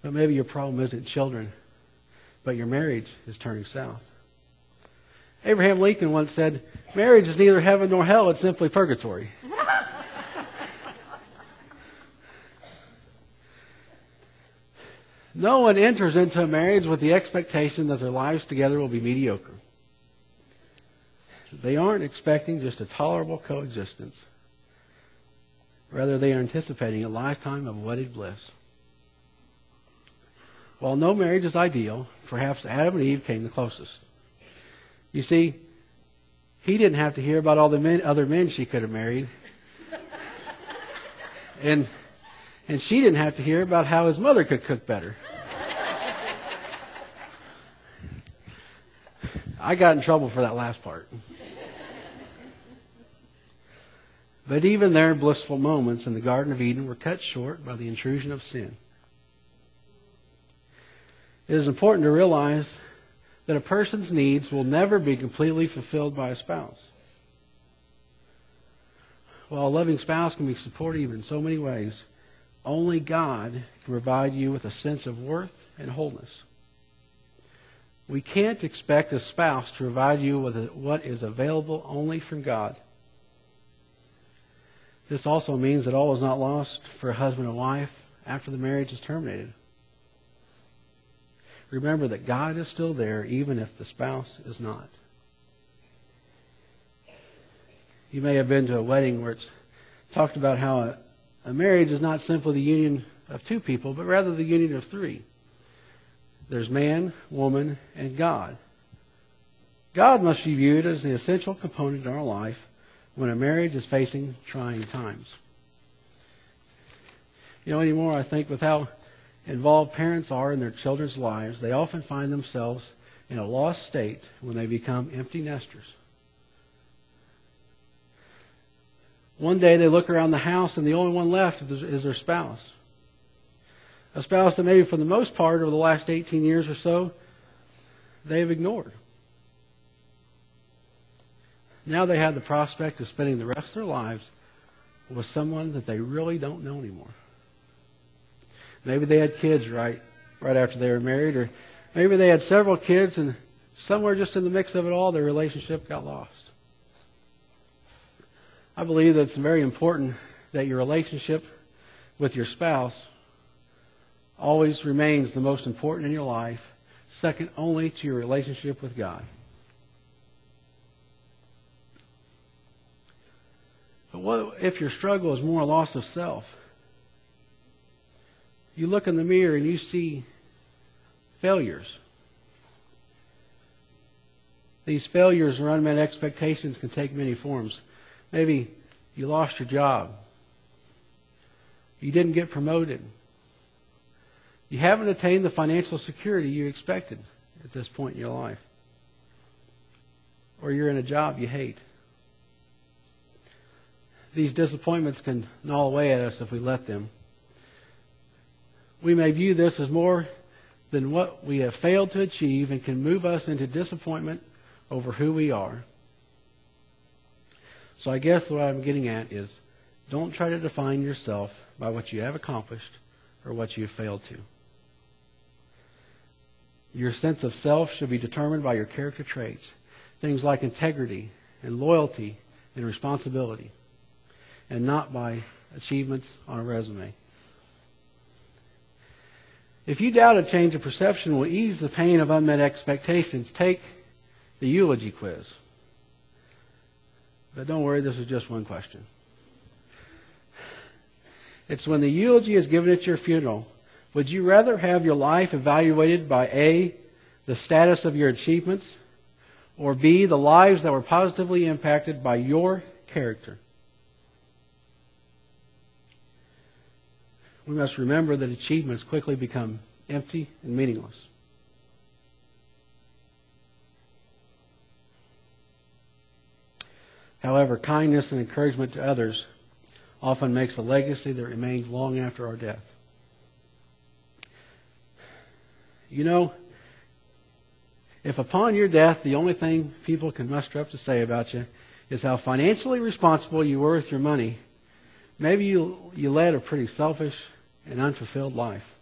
But maybe your problem isn't children, but your marriage is turning south. Abraham Lincoln once said, "Marriage is neither heaven nor hell, it's simply purgatory." No one enters into a marriage with the expectation that their lives together will be mediocre. They aren't expecting just a tolerable coexistence. Rather, they are anticipating a lifetime of wedded bliss. While no marriage is ideal, perhaps Adam and Eve came the closest. You see, he didn't have to hear about all the other men she could have married. And she didn't have to hear about how his mother could cook better. I got in trouble for that last part. But even their blissful moments in the Garden of Eden were cut short by the intrusion of sin. It is important to realize that a person's needs will never be completely fulfilled by a spouse. While a loving spouse can be supportive in so many ways, only God can provide you with a sense of worth and wholeness. We can't expect a spouse to provide you with what is available only from God. This also means that all is not lost for a husband and wife after the marriage is terminated. Remember that God is still there even if the spouse is not. You may have been to a wedding where it's talked about how a marriage is not simply the union of two people, but rather the union of three. There's man, woman, and God. God must be viewed as the essential component in our life when a marriage is facing trying times. Anymore, I think with how involved parents are in their children's lives, they often find themselves in a lost state when they become empty nesters. One day they look around the house and the only one left is their spouse. A spouse that maybe for the most part over the last 18 years or so, they've ignored. Now they have the prospect of spending the rest of their lives with someone that they really don't know anymore. Maybe they had kids right after they were married, or maybe they had several kids and somewhere just in the mix of it all, their relationship got lost. I believe that it's very important that your relationship with your spouse always remains the most important in your life, second only to your relationship with God. But what if your struggle is more a loss of self? You look in the mirror and you see failures. These failures or unmet expectations can take many forms. Maybe you lost your job. You didn't get promoted. You haven't attained the financial security you expected at this point in your life. Or you're in a job you hate. These disappointments can gnaw away at us if we let them. We may view this as more than what we have failed to achieve and can move us into disappointment over who we are. So I guess what I'm getting at is, don't try to define yourself by what you have accomplished or what you have failed to. Your sense of self should be determined by your character traits, things like integrity and loyalty and responsibility, and not by achievements on a resume. If you doubt a change of perception will ease the pain of unmet expectations, take the eulogy quiz. But don't worry, this is just one question. It's when the eulogy is given at your funeral, would you rather have your life evaluated by A, the status of your achievements, or B, the lives that were positively impacted by your character? We must remember that achievements quickly become empty and meaningless. However, kindness and encouragement to others often makes a legacy that remains long after our death. If upon your death the only thing people can muster up to say about you is how financially responsible you were with your money, maybe you led a pretty selfish and unfulfilled life.